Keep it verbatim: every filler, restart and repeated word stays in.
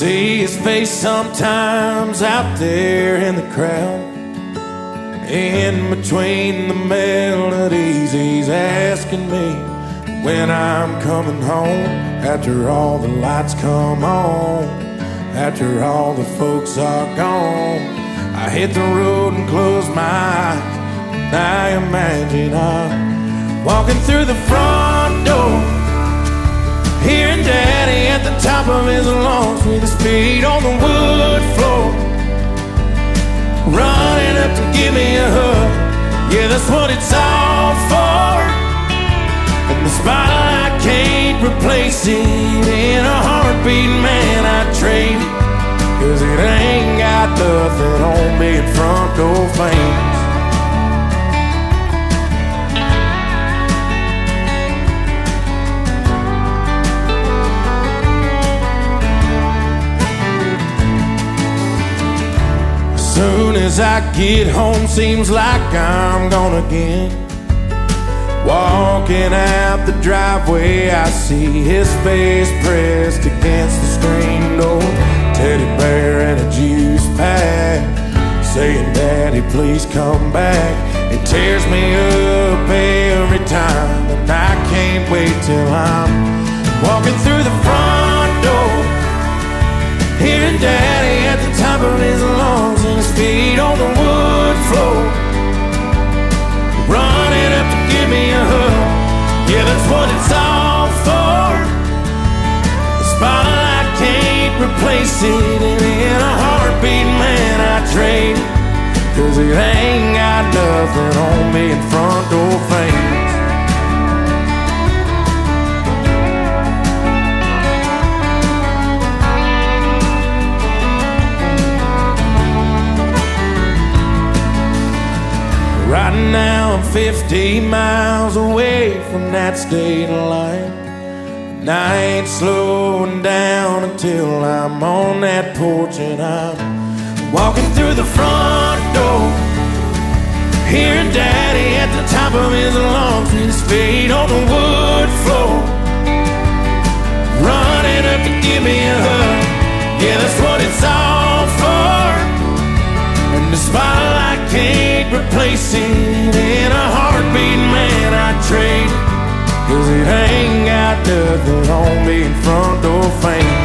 see his face sometimes out there in the crowd. In between the melodies, he's asking me when I'm coming home. After all the lights come on, after all the folks are gone, I hit the road and close my eyes, and I imagine I'm walking through the front door, hearing Daddy at the top of his lungs with his feet on the wood floor, running up to give me a hug. Yeah, that's what it's all for. And the spotlight can't replace it. In a heartbeat, man, I'd trade it, 'cause it ain't got nothing on me in front door fame. Soon as I get home, seems like I'm gone again. Walking out the driveway, I see his face pressed against the screen door. Teddy bear and a juice pack, saying, Daddy, please come back. It tears me up every time, and I can't wait till I'm walking through the front door, hearing Daddy at the top of his lungs and his feet on the wood floor, running up to give me a hug. Yeah, that's what it's all for. The spotlight can't replace it, and in a heartbeat, man, I trade it, 'cause it ain't got nothing on me in front door fame. Right now I'm fifty miles away from that state line, and I ain't slowing down until I'm on that porch and I'm walking through the front door, hearing Daddy at the top of his lungs with his feet on the wood floor, running up to give me a hug. Yeah, that's what it's all for. And the spotlight can't replace it. In a heartbeat, man, I'd trade it, 'cause it ain't got nothing on me in front door fame.